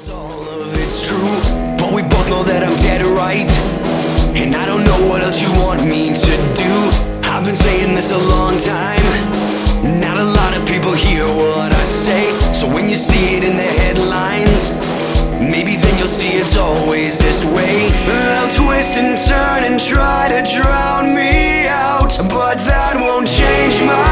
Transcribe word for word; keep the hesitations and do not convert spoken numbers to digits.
All of it's true, but we both know that I'm dead right. And I don't know what else you want me to do. I've been saying this a long time. Not a lot of people hear what I say. So when you see it in the headlines, maybe then you'll see it's always this way. They'll twist and turn and try to drown me out, but that won't change my